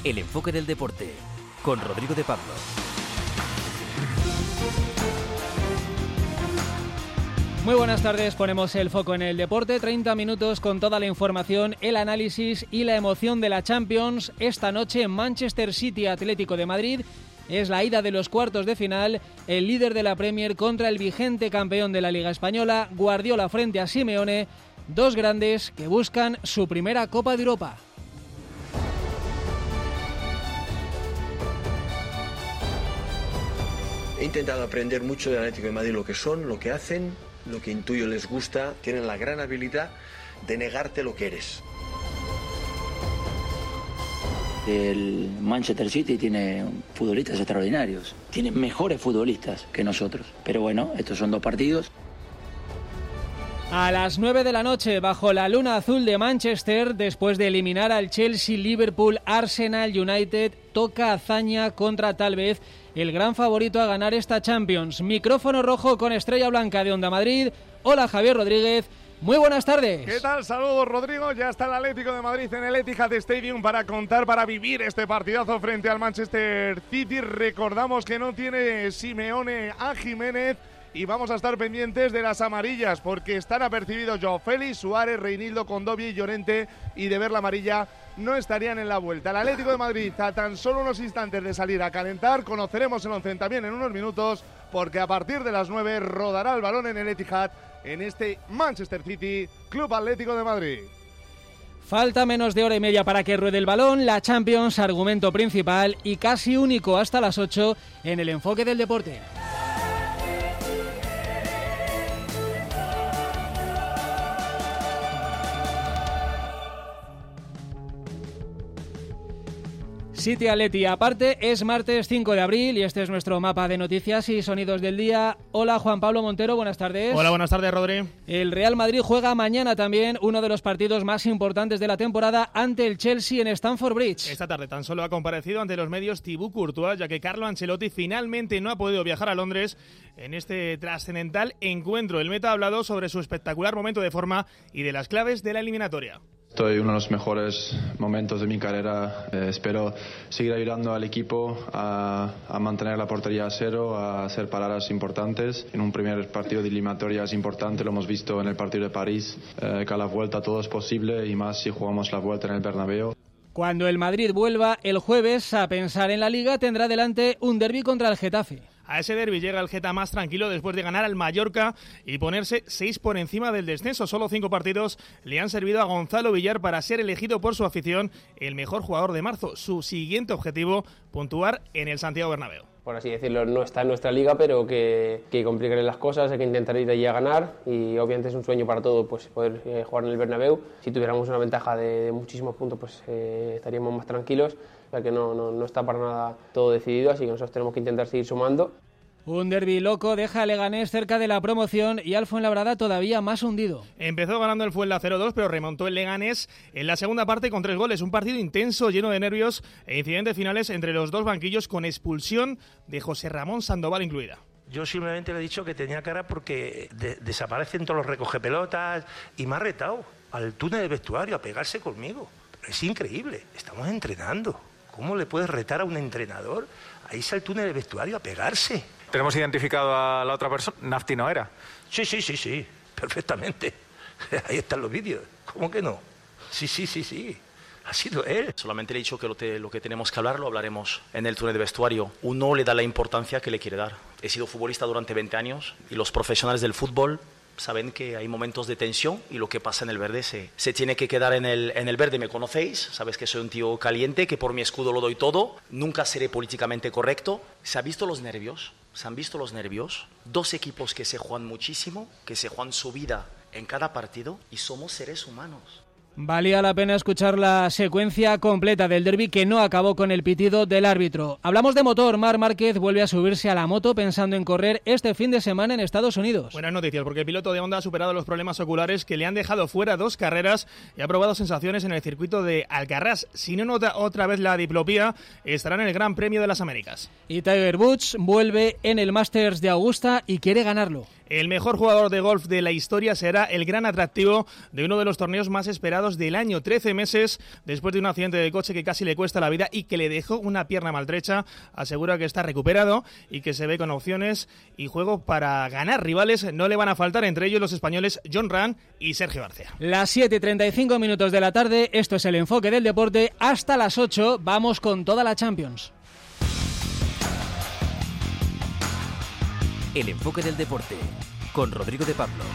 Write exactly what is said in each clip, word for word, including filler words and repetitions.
El enfoque del deporte, con Rodrigo de Pablo. Muy buenas tardes, ponemos el foco en el deporte, treinta minutos con toda la información, el análisis y la emoción de la Champions. Esta noche Manchester City Atlético de Madrid es la ida de los cuartos de final, el líder de la Premier contra el vigente campeón de la Liga Española, Guardiola frente a Simeone, dos grandes que buscan su primera Copa de Europa. He intentado aprender mucho del Atlético de Madrid, lo que son, lo que hacen, lo que intuyo les gusta. Tienen la gran habilidad de negarte lo que eres. El Manchester City tiene futbolistas extraordinarios, tiene mejores futbolistas que nosotros, pero bueno, estos son dos partidos. A las nueve de la noche, bajo la luna azul de Manchester, después de eliminar al Chelsea, Liverpool, Arsenal, United, toca hazaña contra tal vez el gran favorito a ganar esta Champions. Micrófono rojo con estrella blanca de Onda Madrid. Hola, Javier Rodríguez. Muy buenas tardes. ¿Qué tal? Saludos, Rodrigo. Ya está el Atlético de Madrid en el Etihad Stadium para contar, para vivir este partidazo frente al Manchester City. Recordamos que no tiene Simeone a Jiménez y vamos a estar pendientes de las amarillas porque están apercibidos Joao Félix, Suárez, Reinildo, Condovia y Llorente, y de ver la amarilla no estarían en la vuelta. El Atlético de Madrid a tan solo unos instantes de salir a calentar. Conoceremos el once también en unos minutos porque a partir de las nueve rodará el balón en el Etihad en este Manchester City Club Atlético de Madrid. Falta menos de hora y media para que ruede el balón. La Champions, argumento principal y casi único hasta las ocho en el enfoque del deporte. City Atleti aparte, es martes cinco de abril y este es nuestro mapa de noticias y sonidos del día. Hola, Juan Pablo Montero, buenas tardes. Hola, buenas tardes, Rodri. El Real Madrid juega mañana también uno de los partidos más importantes de la temporada ante el Chelsea en Stamford Bridge. Esta tarde tan solo ha comparecido ante los medios Thibaut Courtois, ya que Carlo Ancelotti finalmente no ha podido viajar a Londres en este trascendental encuentro. El meta ha hablado sobre su espectacular momento de forma y de las claves de la eliminatoria. Estoy en uno de los mejores momentos de mi carrera. Eh, espero seguir ayudando al equipo a, a mantener la portería a cero, a hacer paradas importantes. En un primer partido de eliminatoria es importante, lo hemos visto en el partido de París, eh, que a la vuelta todo es posible y más si jugamos la vuelta en el Bernabéu. Cuando el Madrid vuelva el jueves a pensar en la Liga, tendrá delante un derbi contra el Getafe. A ese derbi llega el Geta más tranquilo después de ganar al Mallorca y ponerse seis por encima del descenso. Solo cinco partidos le han servido a Gonzalo Villar para ser elegido por su afición el mejor jugador de marzo. Su siguiente objetivo, puntuar en el Santiago Bernabéu. Por así decirlo, no está en nuestra liga, pero que, que complicaré las cosas, hay que intentar ir allí a ganar y obviamente es un sueño para todos pues, poder eh, jugar en el Bernabéu. Si tuviéramos una ventaja de, de muchísimos puntos, pues eh, estaríamos más tranquilos, o sea que no, no, no está para nada todo decidido, así que nosotros tenemos que intentar seguir sumando. Un derbi loco deja a Leganés cerca de la promoción y al Fuenlabrada todavía más hundido. Empezó ganando el Fuenla cero dos, pero remontó el Leganés en la segunda parte con tres goles. Un partido intenso, lleno de nervios e incidentes finales entre los dos banquillos con expulsión de José Ramón Sandoval incluida. Yo simplemente le he dicho que tenía cara porque de- desaparecen todos los recogepelotas y me ha retado al túnel del vestuario a pegarse conmigo. Pero es increíble, estamos entrenando. ¿Cómo le puedes retar a un entrenador a irse al túnel del vestuario a pegarse? ¿Tenemos identificado a la otra persona? Nafti no era. Sí, sí, sí, sí, perfectamente. Ahí están los vídeos. ¿Cómo que no? Sí, sí, sí, sí. Ha sido él. Solamente le he dicho que lo, te, lo que tenemos que hablar lo hablaremos en el túnel de vestuario. Uno le da la importancia que le quiere dar. He sido futbolista durante veinte años y los profesionales del fútbol saben que hay momentos de tensión y lo que pasa en el verde se, se tiene que quedar en el, en el verde. Me conocéis, sabes que soy un tío caliente, que por mi escudo lo doy todo. Nunca seré políticamente correcto. ¿Se han visto los nervios? ¿Se han visto los nervios? Dos equipos que se juegan muchísimo, que se juegan su vida en cada partido y somos seres humanos. Valía la pena escuchar la secuencia completa del derbi que no acabó con el pitido del árbitro. Hablamos de motor. Marc Márquez vuelve a subirse a la moto pensando en correr este fin de semana en Estados Unidos. Buenas noticias porque el piloto de Honda ha superado los problemas oculares que le han dejado fuera dos carreras y ha probado sensaciones en el circuito de Alcarrás. Si no nota otra vez la diplopía, estará en el Gran Premio de las Américas. Y Tiger Woods vuelve en el Masters de Augusta y quiere ganarlo. El mejor jugador de golf de la historia será el gran atractivo de uno de los torneos más esperados del año. trece meses después de un accidente de coche que casi le cuesta la vida y que le dejó una pierna maltrecha, asegura que está recuperado y que se ve con opciones y juego para ganar. Rivales no le van a faltar, entre ellos los españoles Jon Rahm y Sergio García. Las siete y treinta y cinco minutos de la tarde, esto es el enfoque del deporte. Hasta las ocho vamos con toda la Champions. El enfoque del deporte con Rodrigo de Pablo.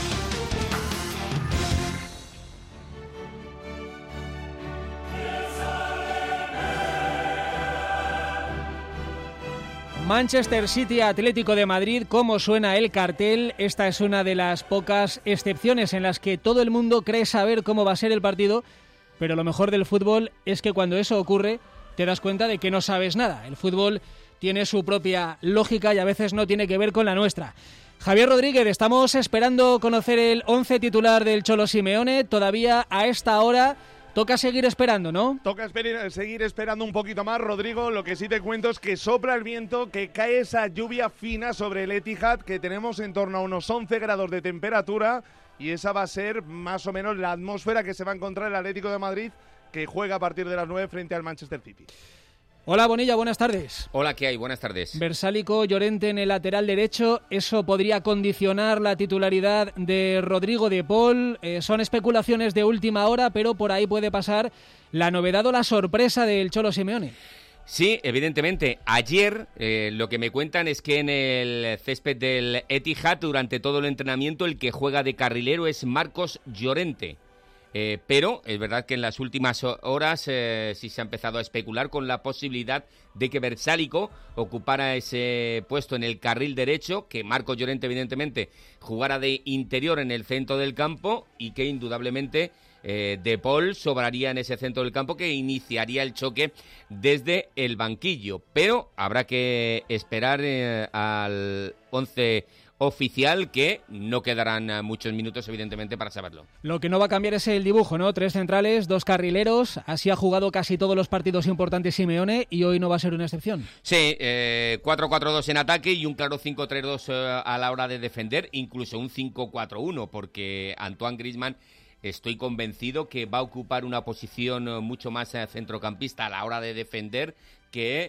Manchester City Atlético de Madrid, ¿cómo suena el cartel? Esta es una de las pocas excepciones en las que todo el mundo cree saber cómo va a ser el partido, pero lo mejor del fútbol es que cuando eso ocurre te das cuenta de que no sabes nada. El fútbol tiene su propia lógica y a veces no tiene que ver con la nuestra. Javier Rodríguez, estamos esperando conocer el once titular del Cholo Simeone. Todavía a esta hora toca seguir esperando, ¿no? Toca esper- seguir esperando un poquito más, Rodrigo. Lo que sí te cuento es que sopla el viento, que cae esa lluvia fina sobre el Etihad, que tenemos en torno a unos once grados de temperatura, y esa va a ser más o menos la atmósfera que se va a encontrar el Atlético de Madrid, que juega a partir de las nueve frente al Manchester City. Hola Bonilla, buenas tardes. Hola, ¿qué hay? Buenas tardes. Versálico, Llorente en el lateral derecho, ¿eso podría condicionar la titularidad de Rodrigo de Paul? Eh, son especulaciones de última hora, pero por ahí puede pasar la novedad o la sorpresa del Cholo Simeone. Sí, evidentemente. Ayer eh, lo que me cuentan es que en el césped del Etihad, durante todo el entrenamiento, el que juega de carrilero es Marcos Llorente. Eh, pero es verdad que en las últimas horas eh, sí se ha empezado a especular con la posibilidad de que Versálico ocupara ese puesto en el carril derecho, que Marcos Llorente evidentemente jugara de interior en el centro del campo y que indudablemente eh, De Paul sobraría en ese centro del campo, que iniciaría el choque desde el banquillo. Pero habrá que esperar eh, al once oficial, que no quedarán muchos minutos evidentemente para saberlo. Lo que no va a cambiar es el dibujo, ¿no? Tres centrales, dos carrileros, así ha jugado casi todos los partidos importantes Simeone y hoy no va a ser una excepción. Sí, eh, cuatro cuatro dos en ataque y un claro cinco tres dos eh, a la hora de defender, incluso un cinco cuatro uno, porque Antoine Griezmann estoy convencido que va a ocupar una posición mucho más centrocampista a la hora de defender que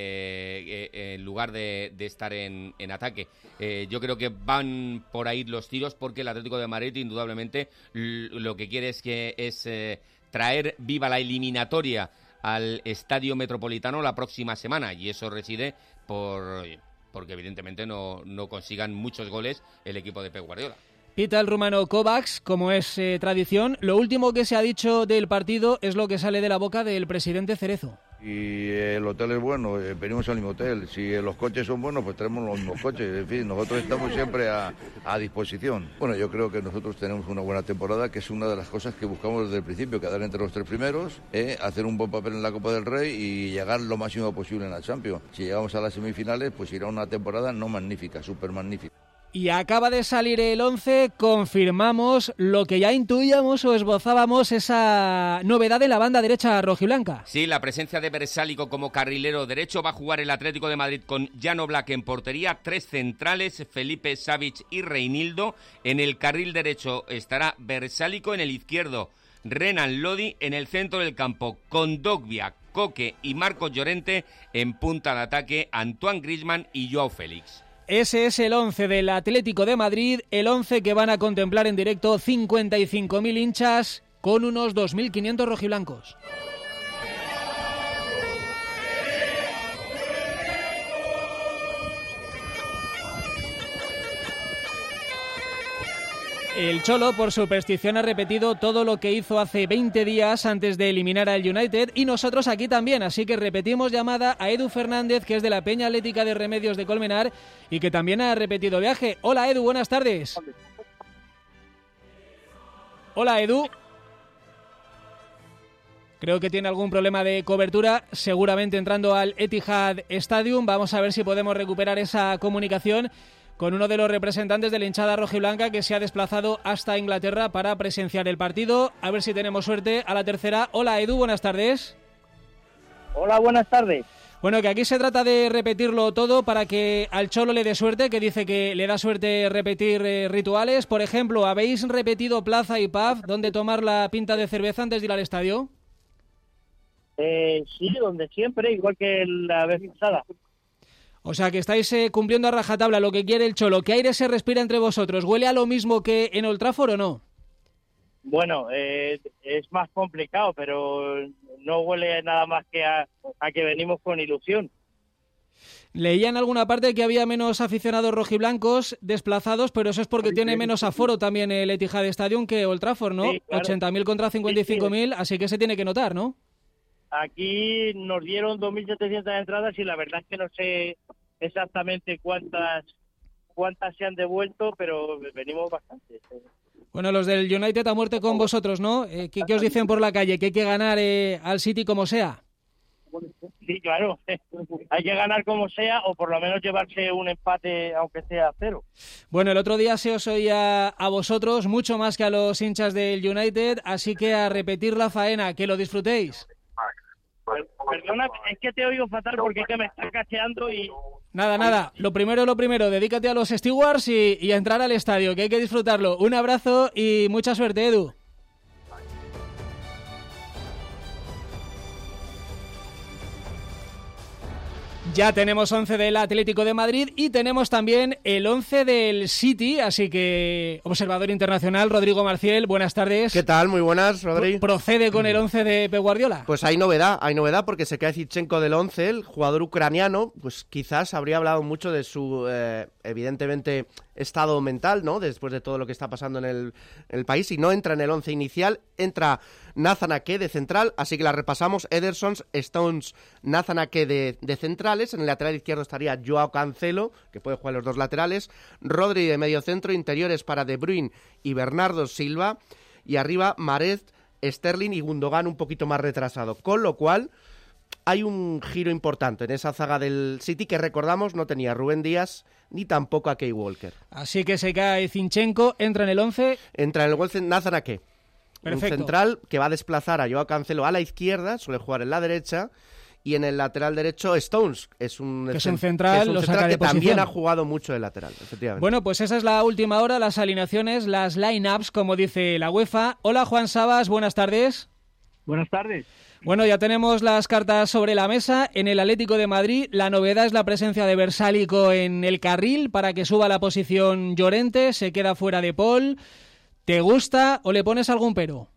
eh, eh, en lugar de, de estar en, en ataque. Eh, yo creo que van por ahí los tiros, porque el Atlético de Madrid indudablemente l- lo que quiere es que es eh, traer viva la eliminatoria al Estadio Metropolitano la próxima semana, y eso reside por porque evidentemente no, no consigan muchos goles el equipo de Pep Guardiola. Pita el rumano Kovacs, como es eh, tradición. Lo último que se ha dicho del partido es lo que sale de la boca del presidente Cerezo. Y el hotel es bueno, eh, venimos al mismo hotel. Si eh, los coches son buenos, pues tenemos los mismos coches. En fin, nosotros estamos siempre a, a disposición. Bueno, yo creo que nosotros tenemos una buena temporada, que es una de las cosas que buscamos desde el principio, quedar entre los tres primeros, eh, hacer un buen papel en la Copa del Rey y llegar lo máximo posible en la Champions. Si llegamos a las semifinales, pues irá una temporada no magnífica, súper magnífica. Y acaba de salir el once, confirmamos lo que ya intuíamos o esbozábamos, esa novedad de la banda derecha rojiblanca. Sí, la presencia de Versálico como carrilero derecho. Va a jugar el Atlético de Madrid con Jan Oblak en portería, tres centrales, Felipe Savic y Reinildo. En el carril derecho estará Versálico, en el izquierdo Renan Lodi, en el centro del campo Kondogbia, Koke y Marcos Llorente, en punta de ataque Antoine Griezmann y Joao Félix. Ese es el once del Atlético de Madrid, el once que van a contemplar en directo cincuenta y cinco mil hinchas con unos dos mil quinientos rojiblancos. El Cholo, por superstición, ha repetido todo lo que hizo hace veinte días antes de eliminar al United, y nosotros aquí también, así que repetimos llamada a Edu Fernández, que es de la Peña Atlética de Remedios de Colmenar y que también ha repetido viaje. Hola Edu, buenas tardes. Hola Edu. Creo que tiene algún problema de cobertura, seguramente entrando al Etihad Stadium. Vamos a ver si podemos recuperar esa comunicación con uno de los representantes de la hinchada rojiblanca, que se ha desplazado hasta Inglaterra para presenciar el partido. A ver si tenemos suerte a la tercera. Hola Edu, buenas tardes. Hola, buenas tardes. Bueno, que aquí se trata de repetirlo todo para que al Cholo le dé suerte, que dice que le da suerte repetir eh, rituales. Por ejemplo, ¿habéis repetido plaza y pub donde tomar la pinta de cerveza antes de ir al estadio? Eh, sí, donde siempre, igual que la vez pasada. O sea, que estáis eh, cumpliendo a rajatabla lo que quiere el Cholo. ¿Qué aire se respira entre vosotros? ¿Huele a lo mismo que en Old Trafford o no? Bueno, eh, es más complicado, pero no huele nada más que a, a que venimos con ilusión. Leía en alguna parte que había menos aficionados rojiblancos desplazados, pero eso es porque tiene menos aforo también el Etihad Stadium que Old Trafford, ¿no? Sí, claro. ochenta mil contra cincuenta y cinco mil, sí, sí. Así que se tiene que notar, ¿no? Aquí nos dieron dos mil setecientas entradas y la verdad es que no sé exactamente cuántas cuántas se han devuelto, pero venimos bastante. Bueno, los del United a muerte con vosotros, ¿no? Eh, ¿qué, ¿Qué os dicen por la calle? ¿Que hay que ganar eh, al City como sea? Sí, claro. Hay que ganar como sea o por lo menos llevarse un empate aunque sea cero. Bueno, el otro día se os oía a vosotros mucho más que a los hinchas del United, así que a repetir la faena, que lo disfrutéis. Perdona, es que te oigo fatal porque es que me está cacheando y... Nada, nada. Lo primero, lo primero, dedícate a los stewards y, y a entrar al estadio, que hay que disfrutarlo. Un abrazo y mucha suerte, Edu. Ya tenemos once del Atlético de Madrid y tenemos también el once del City, así que observador internacional, Rodrigo Marciel, buenas tardes. ¿Qué tal? Muy buenas, Rodrigo. ¿Procede con el once de Pep Guardiola? Pues hay novedad, hay novedad porque se cae Zinchenko del once, el jugador ucraniano, pues quizás habría hablado mucho de su, eh, evidentemente, estado mental, ¿no? Después de todo lo que está pasando en el, en el país, y no entra en el once inicial, entra Nathan Ake de central, así que la repasamos: Ederson, Stones, Nathan Ake de, de centrales, en el lateral izquierdo estaría Joao Cancelo, que puede jugar los dos laterales, Rodri de medio centro, interiores para De Bruyne y Bernardo Silva, y arriba Mahrez, Sterling y Gundogan un poquito más retrasado, con lo cual hay un giro importante en esa zaga del City que, recordamos, no tenía Rubén Díaz ni tampoco a Kyle Walker. Así que se cae Zinchenko, entra en el once. Entra en el once Nathan Ake. Perfecto. Un central que va a desplazar a Joao Cancelo a la izquierda, suele jugar en la derecha, y en el lateral derecho Stones, es un, que es un central, es un lo central saca de que posición. También ha jugado mucho de lateral, efectivamente. Bueno, pues esa es la última hora, las alineaciones, las line-ups, como dice la UEFA. Hola, Juan Sabas, buenas tardes. Buenas tardes. Bueno, ya tenemos las cartas sobre la mesa. En el Atlético de Madrid, la novedad es la presencia de Versálico en el carril para que suba la posición Llorente, se queda fuera de Paul. ¿Te gusta o le pones algún pero?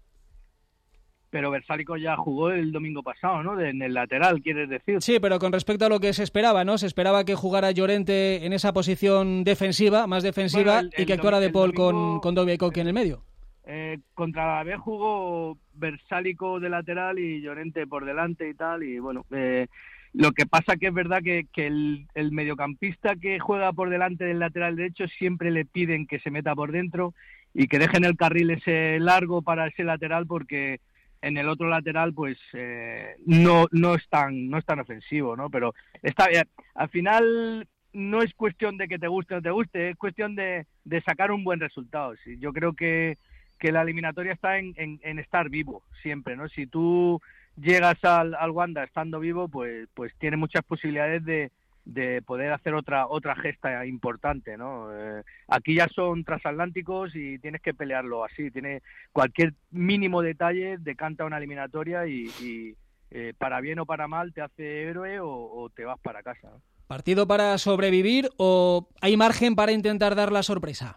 Pero Versálico ya jugó el domingo pasado, ¿no? De, en el lateral, quieres decir. Sí, pero con respecto a lo que se esperaba, ¿no? Se esperaba que jugara Llorente en esa posición defensiva, más defensiva, bueno, el, el y que actuara de Paul domingo, con, con Dobby Coque en el medio. Eh, contra la B jugó Versálico de lateral y Llorente por delante y tal, y bueno, eh, lo que pasa que es verdad que, que el, el mediocampista que juega por delante del lateral derecho siempre le piden que se meta por dentro y que dejen el carril ese largo para ese lateral, porque en el otro lateral pues eh, no no es tan no es tan ofensivo, ¿no? Pero está bien. Al final no es cuestión de que te guste o no te guste, es cuestión de, de sacar un buen resultado. Sí, yo creo que que la eliminatoria está en, en, en estar vivo siempre, ¿no? Si tú llegas al, al Wanda estando vivo, pues pues tiene muchas posibilidades de, de poder hacer otra otra gesta importante, ¿no? Eh, aquí ya son transatlánticos y tienes que pelearlo así. Tiene cualquier mínimo detalle decanta una eliminatoria y, y eh, para bien o para mal te hace héroe o, o te vas para casa, ¿no? ¿Partido para sobrevivir o hay margen para intentar dar la sorpresa?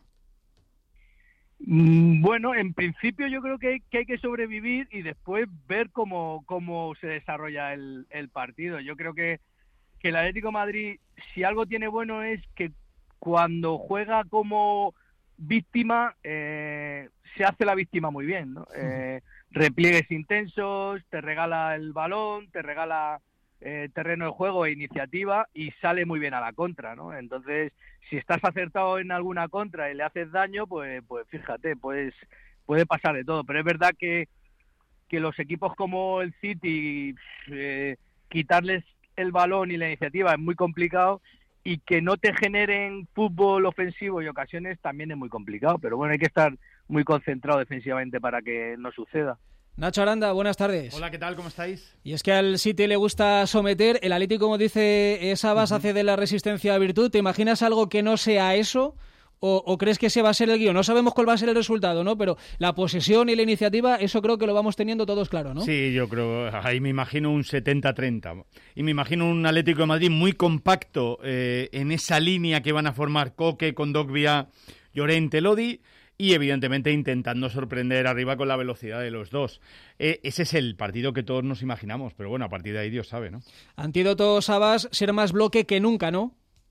Bueno, en principio yo creo que hay que, hay que sobrevivir y después ver cómo, cómo se desarrolla el, el partido. Yo creo que, que el Atlético de Madrid, si algo tiene bueno, es que cuando juega como víctima, eh, se hace la víctima muy bien, ¿no? Eh, repliegues intensos, te regala el balón, te regala eh, terreno de juego e iniciativa y sale muy bien a la contra, ¿no? Entonces, si estás acertado en alguna contra y le haces daño, pues pues fíjate, pues puede pasar de todo. Pero es verdad que, que los equipos como el City, eh, quitarles el balón y la iniciativa es muy complicado, y que no te generen fútbol ofensivo y ocasiones también es muy complicado. Pero bueno, hay que estar muy concentrado defensivamente para que no suceda. Nacho Aranda, buenas tardes. Hola, ¿qué tal? ¿Cómo estáis? Y es que al City le gusta someter, el Atlético, como dice Sabas, uh-huh. hace de la resistencia virtud. ¿Te imaginas algo que no sea eso? O, ¿O crees que ese va a ser el guión? No sabemos cuál va a ser el resultado, ¿no? Pero la posesión y la iniciativa, eso creo que lo vamos teniendo todos claro, ¿no? Sí, yo creo, ahí me imagino un setenta treinta. Y me imagino un Atlético de Madrid muy compacto eh, en esa línea que van a formar Coque, Kondogbia, Llorente, Lodi, y evidentemente intentando sorprender arriba con la velocidad de los dos. Eh, ese es el partido que todos nos imaginamos, pero bueno, a partir de ahí Dios sabe, ¿no? Antídoto, Sabas, ser más bloque que nunca, ¿no?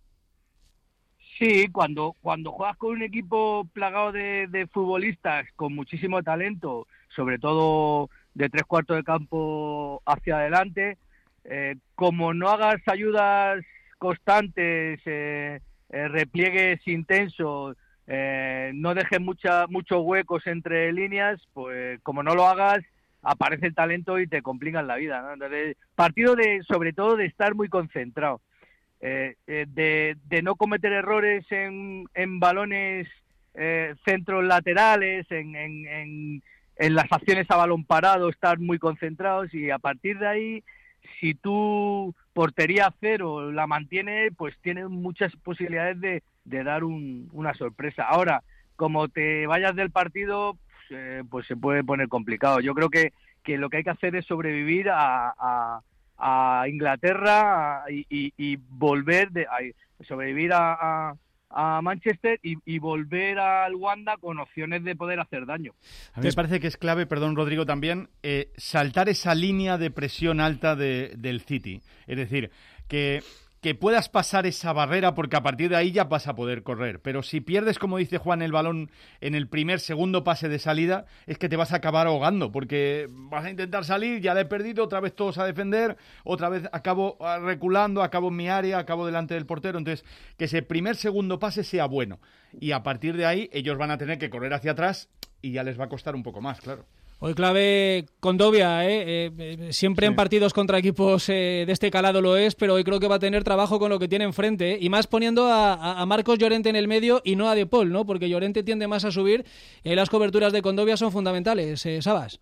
Sí, cuando, cuando juegas con un equipo plagado de, de futbolistas con muchísimo talento, sobre todo de tres cuartos de campo hacia adelante, eh, como no hagas ayudas constantes, eh, eh, repliegues intensos, eh, no dejes mucha, muchos huecos entre líneas, pues como no lo hagas, aparece el talento y te complican la vida, ¿no? Entonces, partido de, sobre todo de estar muy concentrado. Eh, eh, de, de no cometer errores en, en balones eh, centros laterales, en, en, en, en las acciones a balón parado, estar muy concentrados, y a partir de ahí, si tu portería cero la mantiene, pues tienes muchas posibilidades de, de dar un, una sorpresa. Ahora, como te vayas del partido, pues, eh, pues se puede poner complicado. Yo creo que, que lo que hay que hacer es sobrevivir a... a a Inglaterra a, y, y, y volver de a sobrevivir a, a, a Manchester y, y volver al Wanda con opciones de poder hacer daño. A mí me parece que es clave, perdón Rodrigo, también eh, saltar esa línea de presión alta de, del City, es decir, que que puedas pasar esa barrera, porque a partir de ahí ya vas a poder correr. Pero si pierdes, como dice Juan, el balón en el primer, segundo pase de salida, es que te vas a acabar ahogando, porque vas a intentar salir, ya le he perdido, otra vez todos a defender, otra vez acabo reculando, acabo en mi área, acabo delante del portero. Entonces, que ese primer, segundo pase sea bueno. Y a partir de ahí, ellos van a tener que correr hacia atrás y ya les va a costar un poco más, claro. Hoy clave Kondogbia, ¿eh? Eh, siempre sí. En partidos contra equipos eh, de este calado lo es, pero hoy creo que va a tener trabajo con lo que tiene enfrente, ¿eh? Y más poniendo a, a Marcos Llorente en el medio y no a De Paul, ¿no? Porque Llorente tiende más a subir y eh, las coberturas de Kondogbia son fundamentales, eh, Sabas.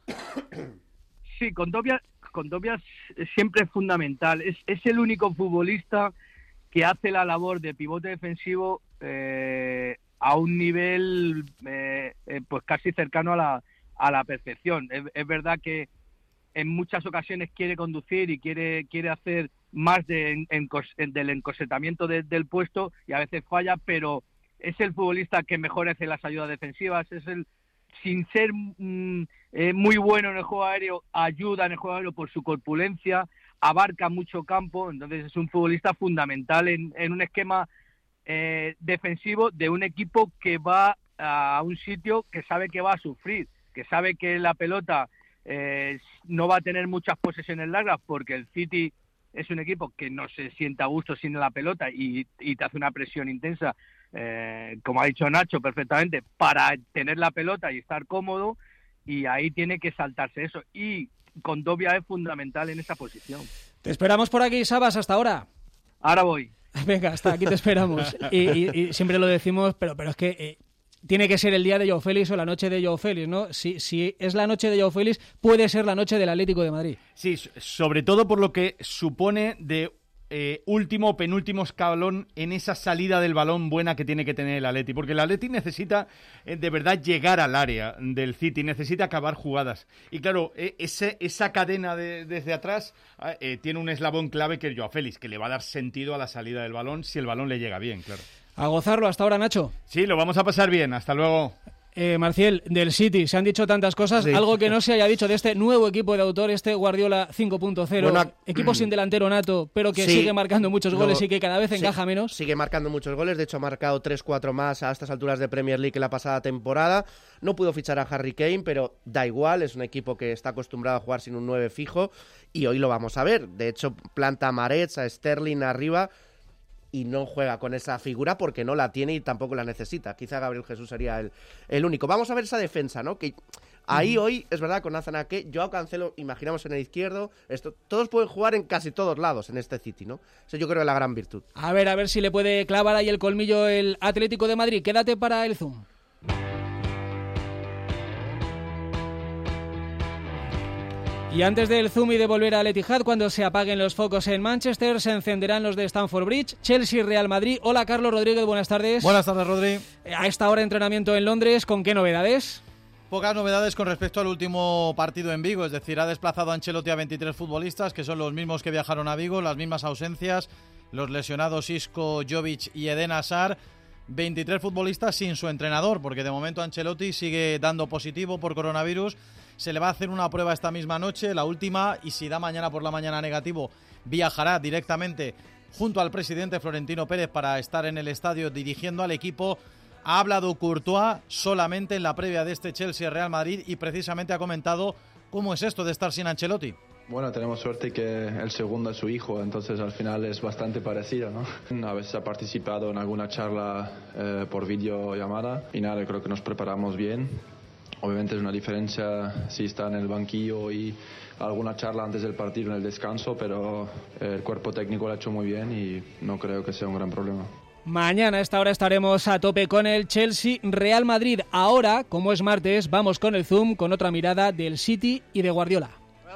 Sí, Kondogbia, Kondogbia siempre es fundamental, es, es el único futbolista que hace la labor de pivote defensivo eh, a un nivel eh, eh, pues casi cercano a la a la perfección. Es, es verdad que en muchas ocasiones quiere conducir y quiere quiere hacer más de, en, en, del encosetamiento de, del puesto, y a veces falla, pero es el futbolista que mejor hace las ayudas defensivas, es el, sin ser mm, eh, muy bueno en el juego aéreo, ayuda en el juego aéreo por su corpulencia, abarca mucho campo, entonces es un futbolista fundamental en, en un esquema eh, defensivo de un equipo que va a un sitio que sabe que va a sufrir, que sabe que la pelota eh, no va a tener muchas posesiones largas, porque el City es un equipo que no se sienta a gusto sin la pelota y, y te hace una presión intensa, eh, como ha dicho Nacho perfectamente, para tener la pelota y estar cómodo, y ahí tiene que saltarse eso, y Kondogbia es fundamental en esa posición. Te esperamos por aquí, Sabas, hasta ahora. Ahora voy. Venga, hasta aquí te esperamos. y, y, y siempre lo decimos, pero, pero es que... Eh... tiene que ser el día de Joao Félix o la noche de Joao Félix, ¿no? Si, si es la noche de Joao Félix, puede ser la noche del Atlético de Madrid. Sí, sobre todo por lo que supone de eh, último o penúltimo escalón en esa salida del balón buena que tiene que tener el Atleti, porque el Atleti necesita eh, de verdad llegar al área del City, necesita acabar jugadas. Y claro, eh, ese, esa cadena de, desde atrás eh, tiene un eslabón clave que es Joao Félix, que le va a dar sentido a la salida del balón si el balón le llega bien, claro. A gozarlo hasta ahora, Nacho. Sí, lo vamos a pasar bien. Hasta luego. Eh, Marcial, del City, se han dicho tantas cosas. Sí. Algo que no se haya dicho de este nuevo equipo de autor, este Guardiola cinco punto cero. Bueno, equipo sin delantero nato, pero que sí, sigue marcando muchos goles lo, y que cada vez encaja sí, menos. Sigue marcando muchos goles. De hecho, ha marcado tres cuatro más a estas alturas de Premier League que la pasada temporada. No pudo fichar a Harry Kane, pero da igual. Es un equipo que está acostumbrado a jugar sin un nueve fijo. Y hoy lo vamos a ver. De hecho, planta a Mahrez, a Sterling arriba, y no juega con esa figura porque no la tiene y tampoco la necesita. Quizá Gabriel Jesús sería el, el único. Vamos a ver esa defensa, ¿no? Que ahí mm. hoy, es verdad, con Nathan Ake, Joao Cancelo, imaginamos en el izquierdo, esto, todos pueden jugar en casi todos lados en este City, ¿no? Eso yo creo que es la gran virtud. A ver, a ver si le puede clavar ahí el colmillo el Atlético de Madrid. Quédate para el Zoom. Y antes del Zoom y de volver al Etihad, cuando se apaguen los focos en Manchester, se encenderán los de Stamford Bridge, Chelsea-Real Madrid. Hola, Carlos Rodríguez, buenas tardes. Buenas tardes, Rodri. A esta hora entrenamiento en Londres, ¿con qué novedades? Pocas novedades con respecto al último partido en Vigo, es decir, ha desplazado a Ancelotti a veintitrés futbolistas, que son los mismos que viajaron a Vigo, las mismas ausencias, los lesionados Isco, Jovic y Eden Hazard. veintitrés futbolistas sin su entrenador, porque de momento Ancelotti sigue dando positivo por coronavirus. Se le va a hacer una prueba esta misma noche, la última, y si da mañana por la mañana negativo, viajará directamente junto al presidente Florentino Pérez para estar en el estadio dirigiendo al equipo. Ha hablado Courtois solamente en la previa de este Chelsea-Real Madrid y precisamente ha comentado cómo es esto de estar sin Ancelotti. Bueno, tenemos suerte que el segundo es su hijo, entonces al final es bastante parecido, ¿no? A veces ha participado en alguna charla eh, por videollamada y nada, creo que nos preparamos bien. Obviamente es una diferencia si está en el banquillo y alguna charla antes del partido en el descanso, pero el cuerpo técnico lo ha hecho muy bien y no creo que sea un gran problema. Mañana a esta hora estaremos a tope con el Chelsea-Real Madrid. Ahora, como es martes, vamos con el Zoom con otra mirada del City y de Guardiola.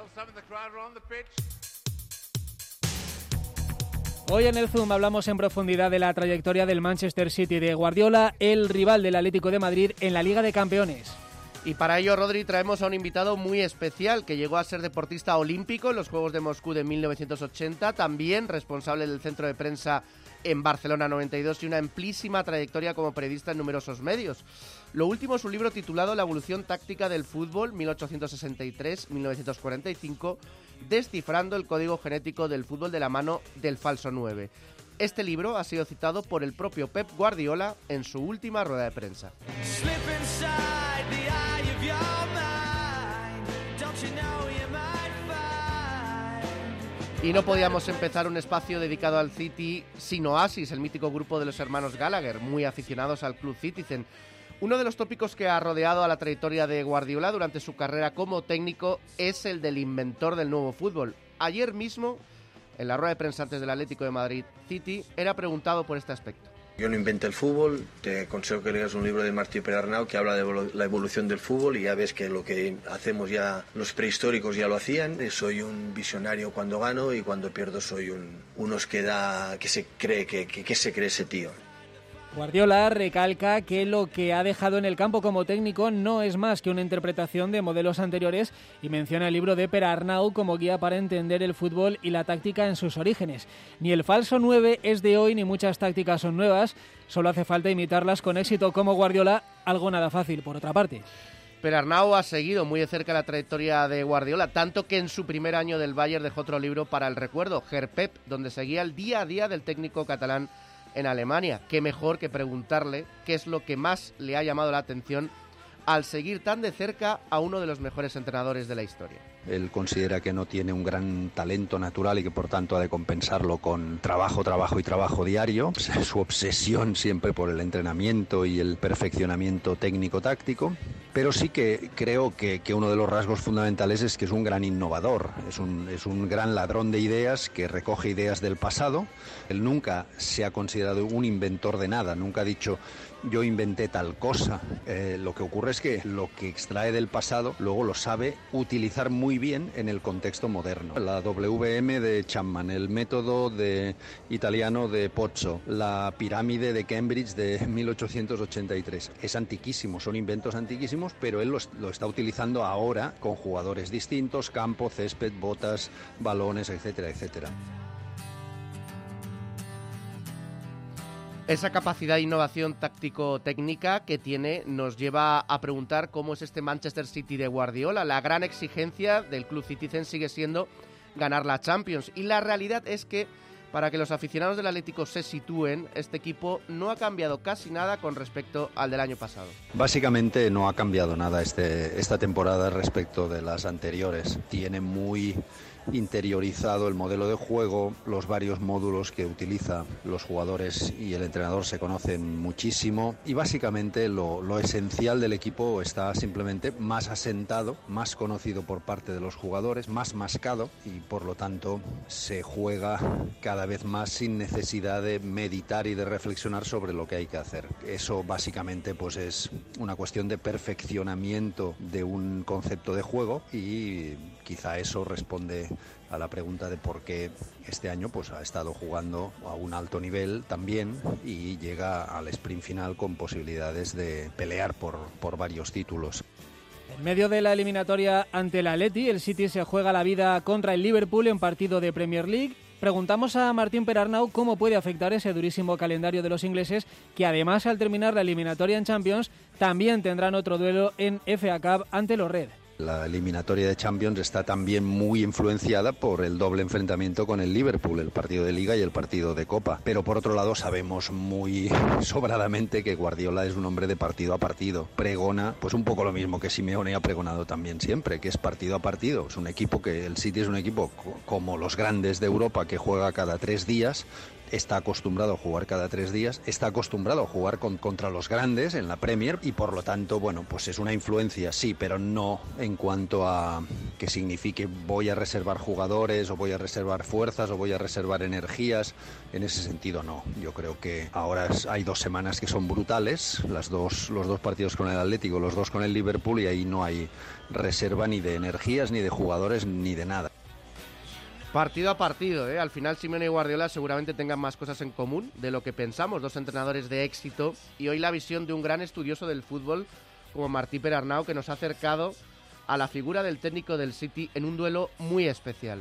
Hoy en el Zoom hablamos en profundidad de la trayectoria del Manchester City de Guardiola, el rival del Atlético de Madrid en la Liga de Campeones. Y para ello, Rodri, traemos a un invitado muy especial que llegó a ser deportista olímpico en los Juegos de Moscú de mil novecientos ochenta, también responsable del centro de prensa en Barcelona noventa y dos y una amplísima trayectoria como periodista en numerosos medios. Lo último es un libro titulado La evolución táctica del fútbol mil ochocientos sesenta y tres a mil novecientos cuarenta y cinco, descifrando el código genético del fútbol de la mano del falso nueve. Este libro ha sido citado por el propio Pep Guardiola en su última rueda de prensa. Y no podíamos empezar un espacio dedicado al City sin Oasis, el mítico grupo de los hermanos Gallagher, muy aficionados al Club Citizen. Uno de los tópicos que ha rodeado a la trayectoria de Guardiola durante su carrera como técnico es el del inventor del nuevo fútbol. Ayer mismo, en la rueda de prensa antes del Atlético de Madrid City, era preguntado por este aspecto. Yo no inventé el fútbol, te aconsejo que leas un libro de Martí Perarnau que habla de la evolución del fútbol y ya ves que lo que hacemos ya, los prehistóricos ya lo hacían. Soy un visionario cuando gano y cuando pierdo soy un, unos que da, que se cree, que, que, que se cree ese tío. Guardiola recalca que lo que ha dejado en el campo como técnico no es más que una interpretación de modelos anteriores y menciona el libro de Per Arnau como guía para entender el fútbol y la táctica en sus orígenes. Ni el falso nueve es de hoy ni muchas tácticas son nuevas, solo hace falta imitarlas con éxito como Guardiola, algo nada fácil por otra parte. Per Arnau ha seguido muy de cerca la trayectoria de Guardiola, tanto que en su primer año del Bayern dejó otro libro para el recuerdo, Her Pep, donde seguía el día a día del técnico catalán en Alemania. Qué mejor que preguntarle qué es lo que más le ha llamado la atención al seguir tan de cerca a uno de los mejores entrenadores de la historia. Él considera que no tiene un gran talento natural y que por tanto ha de compensarlo con trabajo, trabajo y trabajo diario. Su obsesión siempre por el entrenamiento y el perfeccionamiento técnico-táctico. Pero sí que creo que, que uno de los rasgos fundamentales es que es un gran innovador, es un, es un gran ladrón de ideas que recoge ideas del pasado. Él nunca se ha considerado un inventor de nada, nunca ha dicho yo inventé tal cosa. Eh, lo que ocurre es que lo que extrae del pasado luego lo sabe utilizar muy bien en el contexto moderno. La W M de Chapman, el método de italiano de Pozzo, la pirámide de Cambridge de mil ochocientos ochenta y tres. Es antiquísimo, son inventos antiquísimos, pero él lo, lo está utilizando ahora con jugadores distintos, campo, césped, botas, balones, etcétera, etcétera. Esa capacidad de innovación táctico-técnica que tiene nos lleva a preguntar cómo es este Manchester City de Guardiola. La gran exigencia del Club Citizen sigue siendo ganar la Champions. Y la realidad es que, para que los aficionados del Atlético se sitúen, este equipo no ha cambiado casi nada con respecto al del año pasado. Básicamente no ha cambiado nada este, esta temporada respecto de las anteriores. Tiene muy interiorizado el modelo de juego, los varios módulos que utiliza los jugadores y el entrenador se conocen muchísimo y básicamente lo, lo esencial del equipo está simplemente más asentado, más conocido por parte de los jugadores, más mascado y por lo tanto se juega cada vez más sin necesidad de meditar y de reflexionar sobre lo que hay que hacer. Eso básicamente pues es una cuestión de perfeccionamiento de un concepto de juego y quizá eso responde a la pregunta de por qué este año pues ha estado jugando a un alto nivel también y llega al sprint final con posibilidades de pelear por, por varios títulos. En medio de la eliminatoria ante el Atleti, el City se juega la vida contra el Liverpool en partido de Premier League. Preguntamos a Martín Perarnau cómo puede afectar ese durísimo calendario de los ingleses, que además al terminar la eliminatoria en Champions también tendrán otro duelo en F A Cup ante los Red. La eliminatoria de Champions está también muy influenciada por el doble enfrentamiento con el Liverpool, el partido de Liga y el partido de Copa. Pero por otro lado sabemos muy sobradamente que Guardiola es un hombre de partido a partido. Pregona pues un poco lo mismo que Simeone ha pregonado también siempre, que es partido a partido. Es un equipo que el City es un equipo como los grandes de Europa que juega cada tres días. Está acostumbrado a jugar cada tres días, está acostumbrado a jugar con, contra los grandes en la Premier y por lo tanto, bueno, pues es una influencia, sí, pero no en cuanto a que signifique voy a reservar jugadores o voy a reservar fuerzas o voy a reservar energías. En ese sentido, no. Yo creo que ahora hay dos semanas que son brutales, las dos, los dos partidos con el Atlético, los dos con el Liverpool y ahí no hay reserva ni de energías, ni de jugadores, ni de nada. Partido a partido, ¿eh? Al final Simeone y Guardiola seguramente tengan más cosas en común de lo que pensamos, dos entrenadores de éxito, y hoy la visión de un gran estudioso del fútbol como Martí Perarnau, que nos ha acercado a la figura del técnico del City en un duelo muy especial.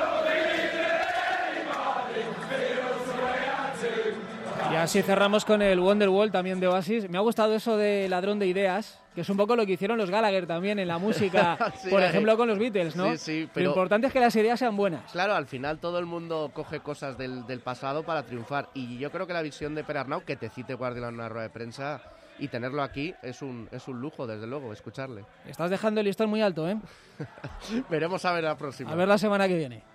Y así cerramos con el Wonderwall también de Oasis. Me ha gustado eso de ladrón de ideas, que es un poco lo que hicieron los Gallagher también en la música, sí, por ejemplo con los Beatles, ¿no? Sí, sí, pero lo importante es que las ideas sean buenas. Claro, al final todo el mundo coge cosas del, del pasado para triunfar y yo creo que la visión de Perarnau, que te cite Guardiola en una rueda de prensa y tenerlo aquí es un, es un lujo, desde luego, escucharle. Estás dejando el listón muy alto, ¿eh? Veremos a ver la próxima. A ver la semana que viene.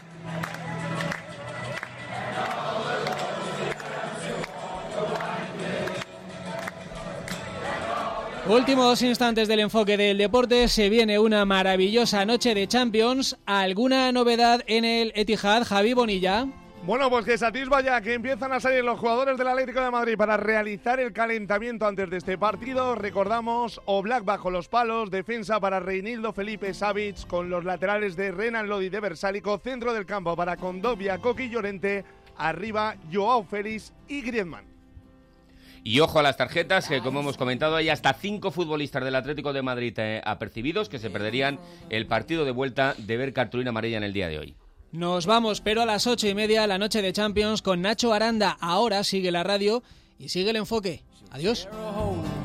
Últimos instantes del enfoque del deporte, se viene una maravillosa noche de Champions. ¿Alguna novedad en el Etihad, Javi Bonilla? Bueno, pues que satisfa ya que empiezan a salir los jugadores del Atlético de Madrid para realizar el calentamiento antes de este partido. Recordamos, Oblak bajo los palos, defensa para Reinildo, Felipe, Savic, con los laterales de Renan Lodi de Versálico, centro del campo para Condovia, Coqui, Llorente, arriba Joao Félix y Griezmann. Y ojo a las tarjetas, que como hemos comentado hay hasta cinco futbolistas del Atlético de Madrid eh, apercibidos que se perderían el partido de vuelta de ver cartulina amarilla en el día de hoy. Nos vamos, pero a las ocho y media, la noche de Champions con Nacho Aranda. Ahora sigue la radio y sigue el enfoque. Adiós.